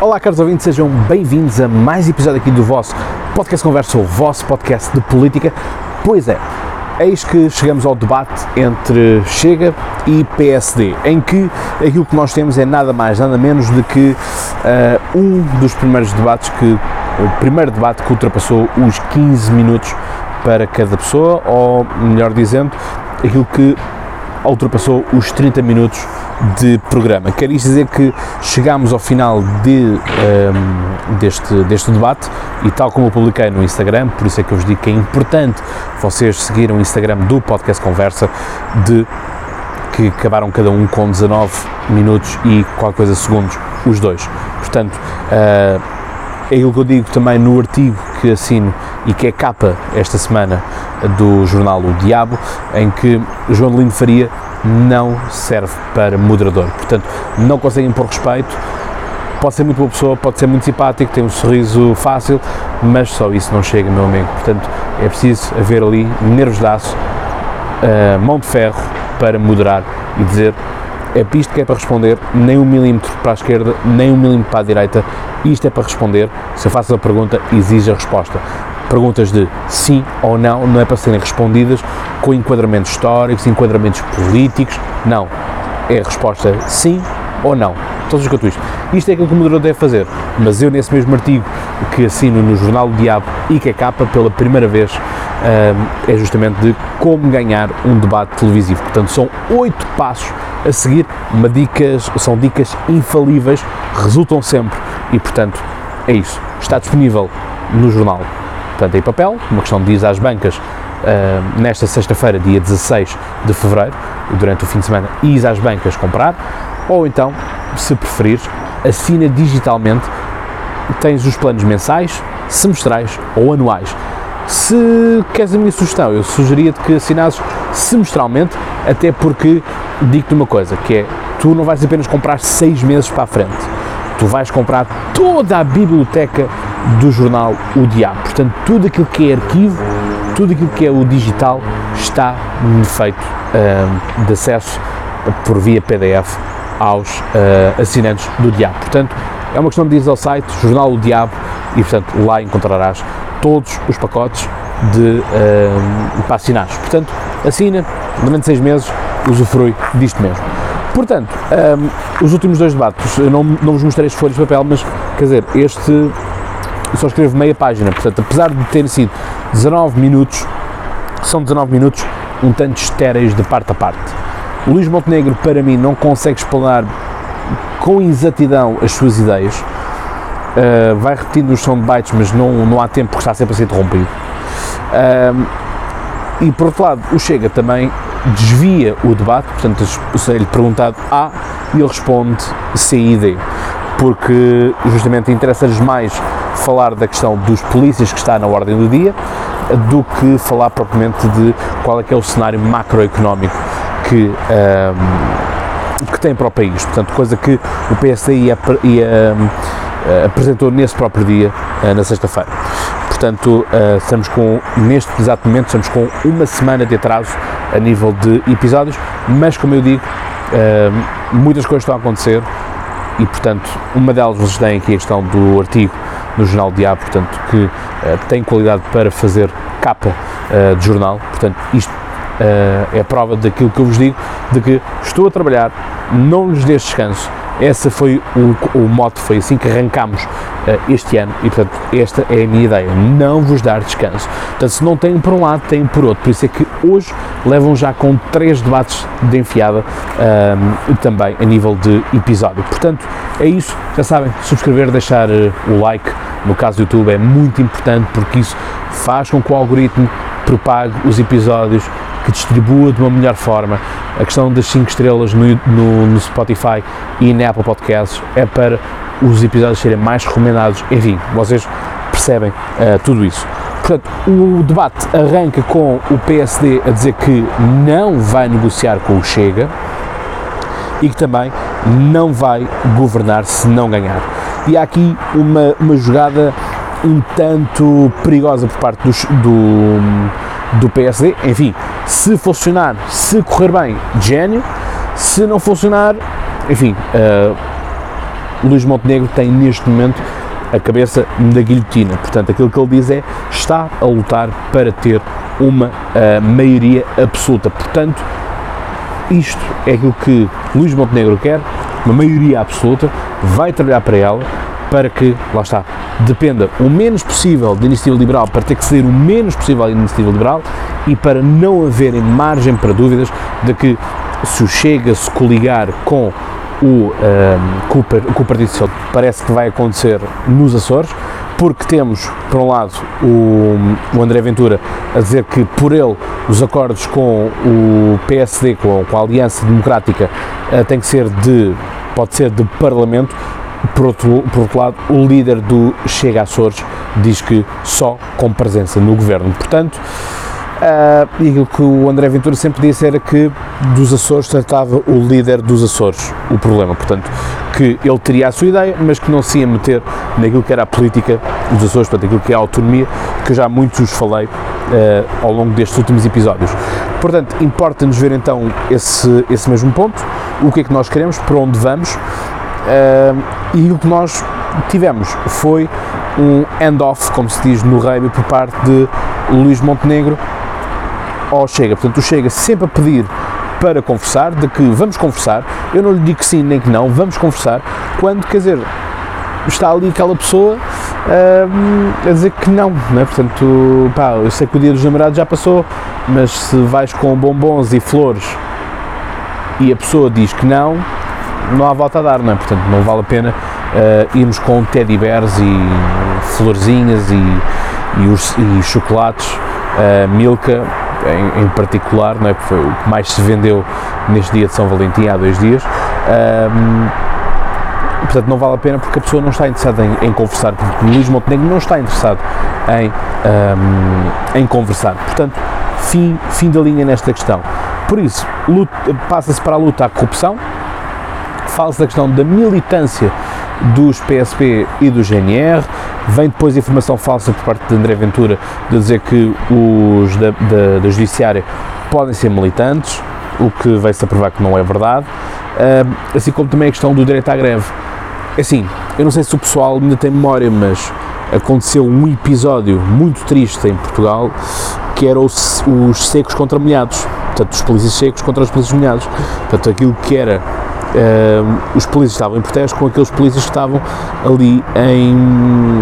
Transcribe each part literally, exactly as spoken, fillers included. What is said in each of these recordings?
Olá, caros ouvintes, sejam bem-vindos a mais um episódio aqui do vosso Podcast Conversa, o vosso podcast de política. Pois é, eis que chegamos ao debate entre Chega e P S D, em que aquilo que nós temos é nada mais, nada menos do que uh, um dos primeiros debates, que o primeiro debate que ultrapassou os quinze minutos para cada pessoa, ou melhor dizendo, aquilo que ultrapassou os trinta minutos de programa. Quer isto dizer que chegámos ao final de, um, deste, deste debate e, tal como eu publiquei no Instagram, por isso é que eu vos digo que é importante vocês seguirem o Instagram do Podcast Conversa, de que acabaram cada um com dezanove minutos e qualquer coisa segundos, os dois. Portanto, uh, é aquilo que eu digo também no artigo que assino e que é capa esta semana do jornal O Diabo, em que João Lino Faria não serve para moderador. Portanto, não conseguem pôr respeito. Pode ser muito boa pessoa, pode ser muito simpático, tem um sorriso fácil, mas só isso não chega, meu amigo. Portanto, é preciso haver ali nervos de aço, uh, mão de ferro para moderar e dizer: é isto que é para responder, nem um milímetro para a esquerda, nem um milímetro para a direita, isto é para responder. Se eu faço a pergunta, exige a resposta. Perguntas de sim ou não, não é para serem respondidas com enquadramentos históricos, enquadramentos políticos, não. É a resposta sim ou não. Todos os quanto isto. Isto é aquilo que o moderador deve fazer, mas eu, nesse mesmo artigo que assino no jornal O Diabo e que é capa pela primeira vez, é justamente de como ganhar um debate televisivo. Portanto, são oito passos a seguir, uma dicas, são dicas infalíveis, resultam sempre e, portanto, é isso. Está disponível no jornal, portanto, em papel, uma questão de ir às bancas uh, nesta sexta-feira, dia dezasseis de fevereiro, durante o fim de semana, ir às bancas comprar, ou então, se preferires, assina digitalmente, tens os planos mensais, semestrais ou anuais. Se queres a minha sugestão, eu sugeria-te que assinasses semestralmente, até porque digo-te uma coisa, que é, tu não vais apenas comprar seis meses para a frente, tu vais comprar toda a biblioteca do jornal O Diabo. Portanto, tudo aquilo que é arquivo, tudo aquilo que é o digital, está feito uh, de acesso por via P D F aos uh, assinantes do Diabo. Portanto, é uma questão de ir ao site Jornal O Diabo e, portanto, lá encontrarás todos os pacotes de, uh, para assinares. Portanto, assina, durante seis meses, usufrui disto mesmo. Portanto, um, os últimos dois debates, eu não, não vos mostrei as folhas de papel, mas, quer dizer, este, eu só escrevo meia página, portanto, apesar de ter sido dezanove minutos, são dezanove minutos um tanto estéreis de parte a parte. O Luís Montenegro, para mim, não consegue explanar com exatidão as suas ideias, uh, vai repetindo os soundbites, mas não, não há tempo porque está sempre a ser interrompido. Uh, e, por outro lado, o Chega também desvia o debate, portanto, é-lhe perguntado A e ele responde C e D, porque justamente interessa-lhes mais falar da questão dos polícias que está na ordem do dia do que falar propriamente de qual é que é o cenário macroeconómico que, um, que tem para o país. Portanto, coisa que o P S D ia, ia, um, apresentou nesse próprio dia, uh, na sexta-feira. Portanto, uh, estamos com, neste exato momento, estamos com uma semana de atraso a nível de episódios, mas, como eu digo, uh, muitas coisas estão a acontecer e, portanto, uma delas vocês têm aqui a questão do artigo no Jornal Diabo, portanto, que uh, tem qualidade para fazer capa uh, de jornal. Portanto, isto uh, é a prova daquilo que eu vos digo, de que estou a trabalhar, não lhes deixo descanso. Esse foi o, o mote, foi assim que arrancámos uh, este ano e, portanto, esta é a minha ideia, não vos dar descanso. Portanto, se não têm por um lado, têm por outro. Por isso é que hoje levam já com três debates de enfiada, um, também a nível de episódio. Portanto, é isso. Já sabem, subscrever, deixar uh, o like, no caso do YouTube, é muito importante, porque isso faz com que o algoritmo propague os episódios, que distribua de uma melhor forma. A questão das cinco estrelas no, no, no Spotify e na Apple Podcasts é para os episódios serem mais recomendados. Enfim, vocês percebem uh, tudo isso. Portanto, o debate arranca com o P S D a dizer que não vai negociar com o Chega e que também não vai governar se não ganhar. E há aqui uma, uma jogada um tanto perigosa por parte dos, do, do P S D. Enfim, se funcionar, se correr bem, gênio. Se não funcionar, enfim, uh, Luís Montenegro tem neste momento a cabeça da guilhotina. Portanto, aquilo que ele diz é, está a lutar para ter uma uh, maioria absoluta. Portanto, isto é aquilo que Luís Montenegro quer, uma maioria absoluta, vai trabalhar para ela, para que, lá está, dependa o menos possível da Iniciativa Liberal, para ter que ceder o menos possível à Iniciativa Liberal e para não haverem margem para dúvidas de que se o Chega se coligar com o, um, com, o, com o Partido Social, parece que vai acontecer nos Açores, porque temos, por um lado, o, o André Ventura a dizer que, por ele, os acordos com o P S D, com, com a Aliança Democrática, uh, tem que ser de, pode ser de Parlamento. Por outro, por outro lado, o líder do Chega Açores diz que só com presença no governo. Portanto, uh, e aquilo que o André Ventura sempre disse era que dos Açores tratava o líder dos Açores o problema. Portanto, que ele teria a sua ideia, mas que não se ia meter naquilo que era a política dos Açores, portanto, aquilo que é a autonomia, que eu já muitos falei uh, ao longo destes últimos episódios. Portanto, importa-nos ver então esse, esse mesmo ponto, o que é que nós queremos, para onde vamos. Uh, e o que nós tivemos foi um hand-off, como se diz no rugby, por parte de Luís Montenegro ao Chega. Portanto, o Chega sempre a pedir para conversar, de que vamos conversar, eu não lhe digo que sim nem que não, vamos conversar, quando, quer dizer, está ali aquela pessoa uh, a dizer que não, não é? Portanto, pá, eu sei que o dia dos namorados já passou, mas se vais com bombons e flores e a pessoa diz que não, não há volta a dar, não é? Portanto, não vale a pena uh, irmos com teddy bears e florzinhas e, e, os, e chocolates, uh, Milka em, em particular, não é? Porque foi o que mais se vendeu neste dia de São Valentim, há dois dias. Um, portanto, não vale a pena porque a pessoa não está interessada em, em conversar, porque o Luís Montenegro não está interessado em, um, em conversar. Portanto, fim, fim da linha nesta questão. Por isso, passa-se para a luta à corrupção. Fala-se da questão da militância dos P S P e do G N R, vem depois informação falsa por parte de André Ventura de dizer que os da, da, da Judiciária podem ser militantes, o que vai-se a provar que não é verdade, uh, assim como também a questão do direito à greve. Assim, eu não sei se o pessoal ainda tem memória, mas aconteceu um episódio muito triste em Portugal, que era os, os secos contra molhados, portanto, os polícias secos contra os polícias molhados, portanto, aquilo que era Uh, os polícias estavam em protesto com aqueles polícias que estavam ali em,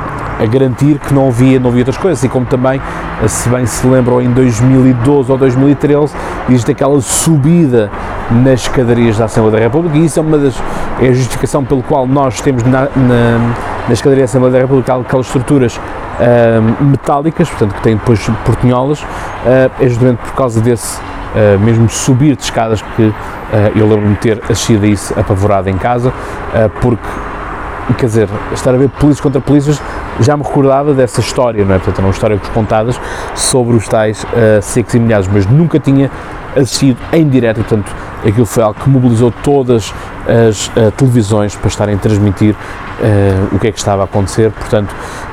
a garantir que não havia, não havia outras coisas, e como também, se bem se lembram, em dois mil e doze ou dois mil e treze existe aquela subida nas escadarias da Assembleia da República, e isso é uma das, é a justificação pelo qual nós temos na, na, na escadaria da Assembleia da República aquelas estruturas uh, metálicas, portanto que têm depois portinholas, uh, é justamente por causa desse Uh, mesmo subir de escadas que uh, eu lembro-me de ter assistido a isso apavorado em casa, uh, porque, quer dizer, estar a ver polícias contra polícias já me recordava dessa história, não é? Portanto, eram histórias contadas sobre os tais uh, secos e molhados, mas nunca tinha assistido em direto, e, portanto, aquilo foi algo que mobilizou todas as uh, televisões para estarem a transmitir uh, o que é que estava a acontecer, portanto,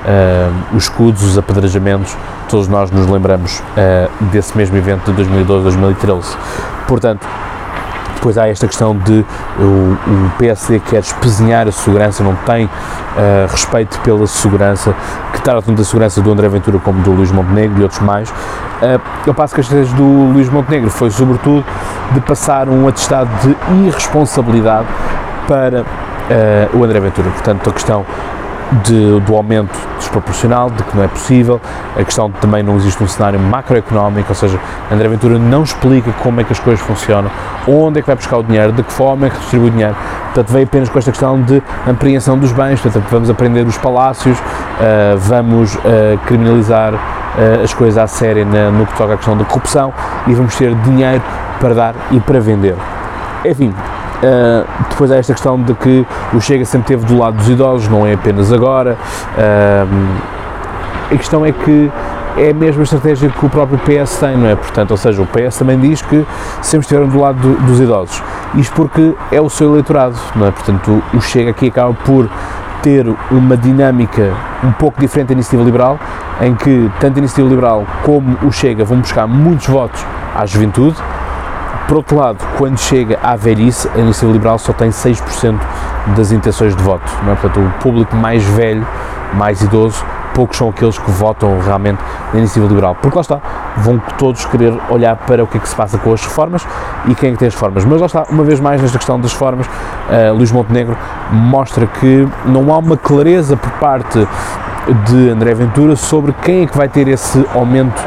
uh, os escudos, os apedrejamentos, todos nós nos lembramos uh, desse mesmo evento de dois mil e doze, dois mil e treze. Portanto, depois há esta questão de o, o P S D quer espezinhar a segurança, não tem uh, respeito pela segurança, que trata tanto da segurança do André Ventura como do Luís Montenegro e outros mais. Uh, eu passo que a estratégia do Luís Montenegro foi, sobretudo, de passar um atestado de irresponsabilidade para uh, o André Ventura. Portanto, a questão De, do aumento desproporcional, de que não é possível, a questão de também não existe um cenário macroeconómico, ou seja, André Ventura não explica como é que as coisas funcionam, onde é que vai buscar o dinheiro, de que forma é que distribui o dinheiro, portanto veio apenas com esta questão de apreensão dos bens, portanto vamos aprender os palácios, uh, vamos uh, criminalizar uh, as coisas à séria na, no que toca à questão da corrupção e vamos ter dinheiro para dar e para vender. Enfim, Uh, depois há esta questão de que o Chega sempre esteve do lado dos idosos, não é apenas agora. Uh, a questão é que é a mesma estratégia que o próprio P S tem, não é? Portanto, ou seja, o P S também diz que sempre estiveram do lado do, dos idosos. Isto porque é o seu eleitorado, não é? Portanto, o Chega aqui acaba por ter uma dinâmica um pouco diferente da Iniciativa Liberal, em que tanto a Iniciativa Liberal como o Chega vão buscar muitos votos à juventude. Por outro lado, quando chega à velhice, a Iniciativa Liberal só tem seis por cento das intenções de voto, não é? Portanto, o público mais velho, mais idoso, poucos são aqueles que votam realmente na Iniciativa Liberal, porque lá está, vão todos querer olhar para o que é que se passa com as reformas e quem é que tem as reformas, mas lá está, uma vez mais nesta questão das reformas, uh, Luís Montenegro mostra que não há uma clareza por parte de André Ventura sobre quem é que vai ter esse aumento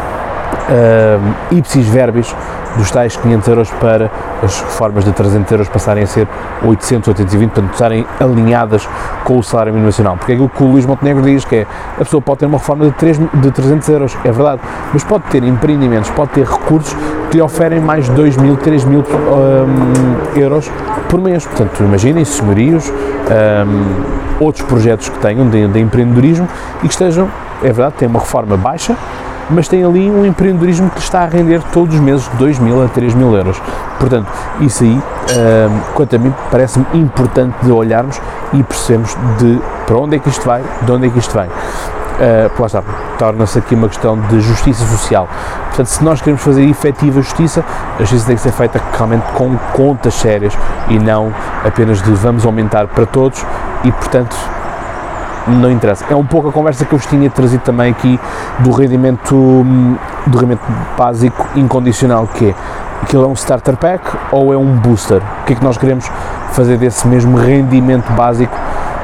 uh, ipsis verbis dos tais quinhentos euros para as reformas de trezentos euros passarem a ser oitocentos, oitocentos e vinte, portanto estarem alinhadas com o salário mínimo nacional, porque é aquilo que o Luís Montenegro diz, que é, a pessoa pode ter uma reforma de, três, de trezentos euros, é verdade, mas pode ter empreendimentos, pode ter recursos que lhe oferem mais dois mil, três mil um, euros por mês, portanto imaginem, senhorios, um, outros projetos que tenham de, de empreendedorismo e que estejam, é verdade, tem uma reforma baixa, mas tem ali um empreendedorismo que está a render todos os meses dois mil a três mil euros. Portanto, isso aí, um, quanto a mim, parece-me importante de olharmos e percebermos de para onde é que isto vai, de onde é que isto vem. Uh, lá está, torna-se aqui uma questão de justiça social. Portanto, se nós queremos fazer efetiva justiça, a justiça tem que ser feita realmente com contas sérias e não apenas de vamos aumentar para todos e, portanto, não interessa. É um pouco a conversa que eu vos tinha trazido também aqui do rendimento, do rendimento básico incondicional, que é, aquilo é um starter pack ou é um booster? O que é que nós queremos fazer desse mesmo rendimento básico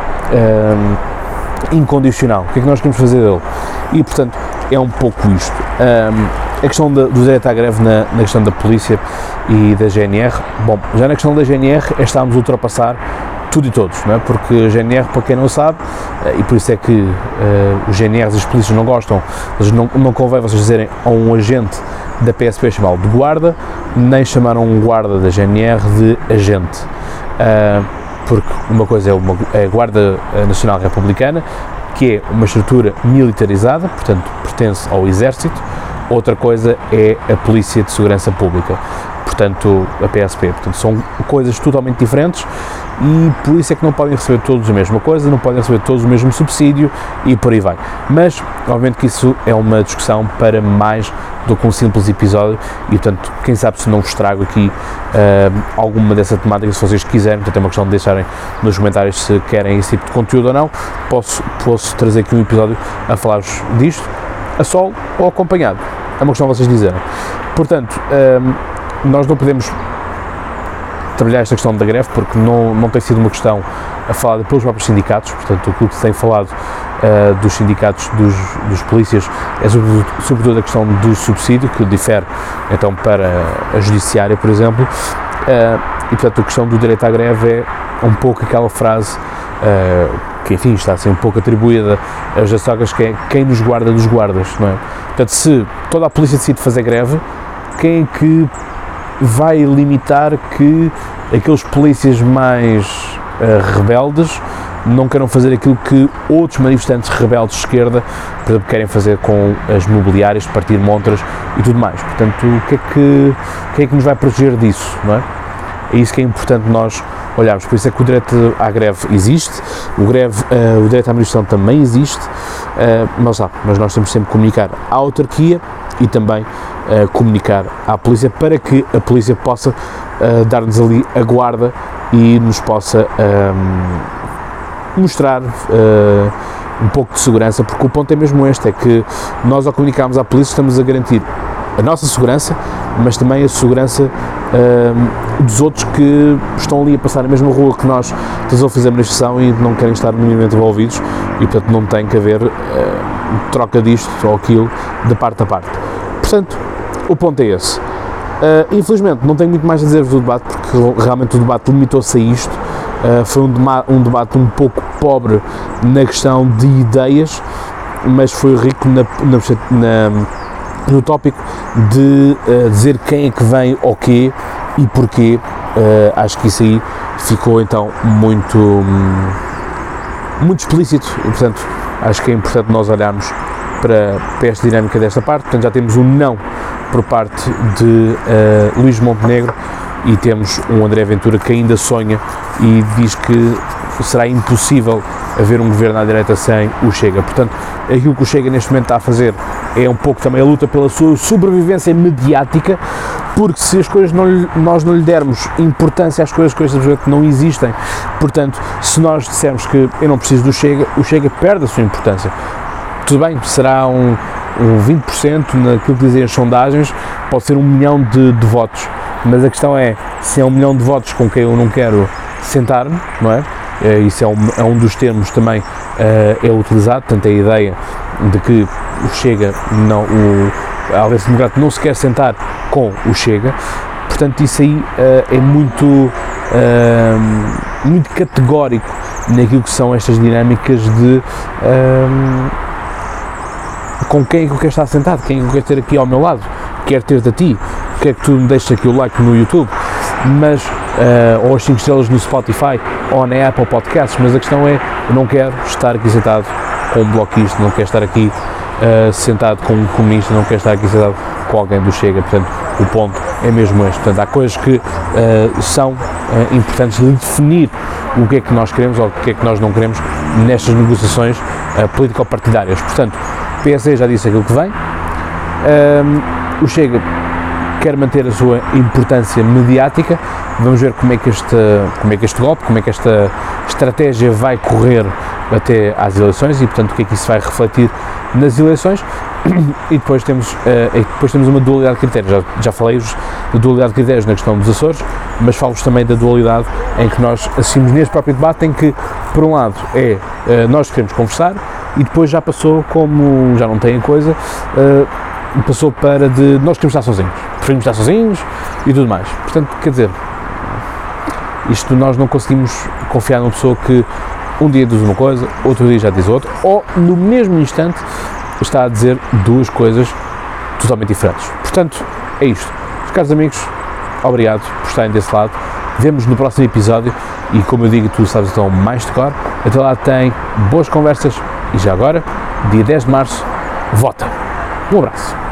um, incondicional? O que é que nós queremos fazer dele? E, portanto, é um pouco isto. Um, a questão da, do direito à greve na, na questão da polícia e da G N R, bom, já na questão da G N R estamos a ultrapassar tudo e todos, não é? Porque a G N R, para quem não sabe, e por isso é que uh, os G N Rs e os polícias não gostam, mas não, não convém vocês dizerem a um agente da P S P chamá-lo de guarda, nem chamaram um guarda da G N R de agente, uh, porque uma coisa é, uma, é a Guarda Nacional Republicana, que é uma estrutura militarizada, portanto pertence ao Exército, outra coisa é a Polícia de Segurança Pública, portanto a P S P, portanto são coisas totalmente diferentes e por isso é que não podem receber todos a mesma coisa, não podem receber todos o mesmo subsídio e por aí vai. Mas, obviamente que isso é uma discussão para mais do que um simples episódio e, portanto, quem sabe se não vos trago aqui uh, alguma dessa temática, se vocês quiserem, portanto é uma questão de deixarem nos comentários se querem esse tipo de conteúdo ou não, posso, posso trazer aqui um episódio a falar-vos disto, a solo ou acompanhado, é uma questão de vocês dizerem. Portanto, uh, nós não podemos trabalhar esta questão da greve, porque não, não tem sido uma questão falada pelos próprios sindicatos, portanto, aquilo que se tem falado uh, dos sindicatos dos, dos polícias é sobretudo, sobretudo a questão do subsídio, que difere, então, para a judiciária, por exemplo, uh, e, portanto, a questão do direito à greve é um pouco aquela frase, uh, que, enfim, está a ser um pouco atribuída às açougas, que é quem nos guarda dos guardas, não é? Portanto, se toda a polícia decide fazer greve, quem é que vai limitar que aqueles polícias mais uh, rebeldes não queiram fazer aquilo que outros manifestantes rebeldes de esquerda, por exemplo, querem fazer com as mobiliárias, partir montras e tudo mais. Portanto, o que é que, o que é que nos vai proteger disso, não é? É isso que é importante nós olharmos. Por isso é que o direito à greve existe, o, greve, uh, o direito à manifestação também existe, uh, mas, ah, mas nós temos sempre que comunicar à autarquia e também uh, comunicar à polícia para que a polícia possa uh, dar-nos ali a guarda e nos possa um, mostrar uh, um pouco de segurança, porque o ponto é mesmo este, é que nós ao comunicarmos à polícia estamos a garantir a nossa segurança, mas também a segurança um, dos outros que estão ali a passar na mesma rua que nós, que estão a fazer a manifestação e não querem estar minimamente envolvidos e, portanto, não tem que haver uh, troca disto ou aquilo de parte a parte. Portanto, o ponto é esse. Uh, infelizmente, não tenho muito mais a dizer-vos do debate, porque realmente o debate limitou-se a isto. Uh, foi um, dema- um debate um pouco pobre na questão de ideias, mas foi rico na, na, na, no tópico de uh, dizer quem é que vem ao quê e porquê. Uh, acho que isso aí ficou então muito, um, muito explícito e, portanto, acho que é importante nós olharmos para, para esta dinâmica desta parte. Portanto, já temos um não por parte de uh, Luís Montenegro e temos um André Ventura que ainda sonha e diz que será impossível haver um governo à direita sem o Chega. Portanto, aquilo que o Chega neste momento está a fazer é um pouco também a luta pela sua sobrevivência mediática, porque se as coisas não lhe, nós não lhe dermos importância às coisas, coisas simplesmente não existem. Portanto, se nós dissermos que eu não preciso do Chega, o Chega perde a sua importância. Tudo bem, será um, um vinte por cento naquilo que dizem as sondagens, pode ser um milhão de, de votos, mas a questão é, se é um milhão de votos com quem eu não quero sentar-me, não é? Isso é um, é um dos termos também uh, é utilizado, portanto a ideia de que o Chega, não, o, a Aliança Democrática não se quer sentar com o Chega, portanto isso aí uh, é muito, uh, muito categórico naquilo que são estas dinâmicas de uh, com quem é que eu quero estar sentado, quem é que eu quero ter aqui ao meu lado, quero ter-te a ti, quero que tu me deixes aqui o like no YouTube, mas, uh, ou as cinco estrelas no Spotify, ou na Apple Podcasts, mas a questão é, eu não quero estar aqui sentado com um bloquista, não quero estar aqui uh, sentado com um comunista, não quero estar aqui sentado com alguém do Chega, portanto, o ponto é mesmo este. Portanto, há coisas que uh, são uh, importantes de definir o que é que nós queremos ou o que é que nós não queremos nestas negociações uh, político-partidárias. Portanto, o P S D já disse aquilo que vem, um, o Chega quer manter a sua importância mediática, vamos ver como é que este, como é que este golpe, como é que esta estratégia vai correr até às eleições e, portanto, o que é que isso vai refletir nas eleições. E depois temos, uh, e depois temos uma dualidade de critérios, já, já falei da dualidade de critérios na questão dos Açores, mas falo-vos também da dualidade em que nós assistimos neste próprio debate, em que, por um lado, é uh, nós queremos conversar e depois já passou, como já não tem a coisa, uh, passou para de nós queremos estar sozinhos, preferimos estar sozinhos e tudo mais. Portanto, quer dizer, isto nós não conseguimos confiar numa pessoa que um dia diz uma coisa, outro dia já diz outra, ou no mesmo instante está a dizer duas coisas totalmente diferentes. Portanto, é isto. Caros amigos, obrigado por estarem desse lado. Vemo-nos no próximo episódio e, como eu digo, tu sabes então mais de cor. Até lá tem boas conversas e já agora, dia dez de março, vota. Um abraço.